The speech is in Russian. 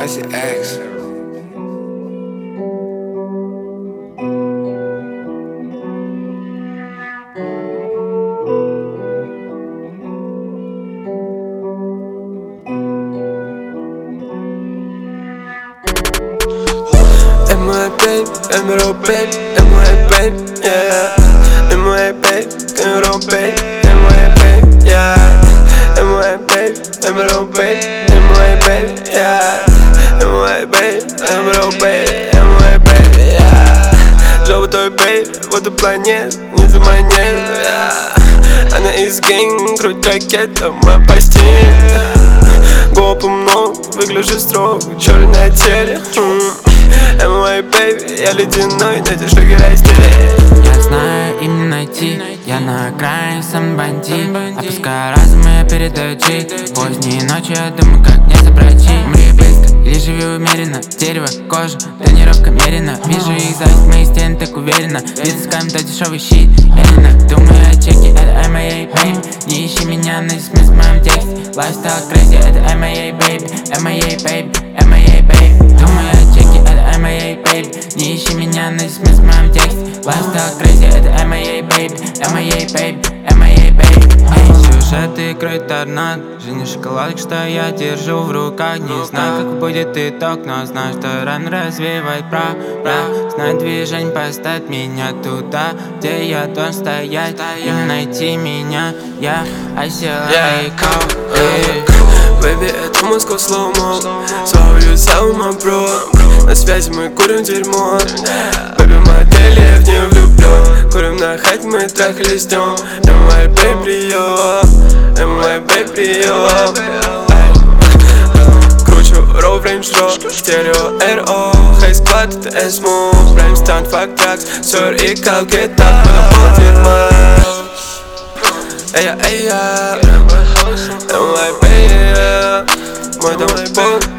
Spicy X. My baby, my baby, my baby, yeah. My baby, my baby, my baby, yeah. My baby, my baby, my baby, yeah. My baby, my baby, my baby, yeah. Желтой бейби, вот и планет, не заманет, yeah. Она из гэнг, круть ракета, моя постель. Гопа много, выгляжу строго, черное теле. Мой бэйби, я ледяной, на эти шаги разделить. Я знаю, им не найти, я на окраине сам бандит. Опускаю разум, я передаю чит. Поздние ночи, я думаю, как мне забрать чит. Мы быстро или живи умеренно, дерево, кожа, тренировка мерена. Вижу их зависть, мои стены так уверенно. Витаскаем до дешевый щит, Эллина. Думаю о чеке, это MIA, baby. Не ищи меня, найди смысл в моем тексте. Lifestyle crazy, это MIA, baby, MIA, baby, MIA, baby. Думаю о чеке, это MIA, baby. Не ищи меня, найди смысл в моем тексте. Lifestyle crazy, это MIA, baby, MIA, baby, MIA, baby. Сюжеты играют торнадо, жизнь шоколадок, что я держу в руках. Не знаю, как будет итог, но знаю, что рано развеивает прах. Знаю, движение поставит меня туда, где я должен стоять. И найти меня, я I Baby, это Москва слоумо. Свою саума, бро. На связи мы курим дерьмо. Baby, модель, я в нее влюблен. Курим на хат, мы трахались днем. MY baby, прием. MY baby, прием. Кручу Row Range Road, стерео RO. Хай склад, это S-Move. Prime stand, fuck drugs. Сор и калкета, пол дерьма. Эя, MY baby, мой дом пол.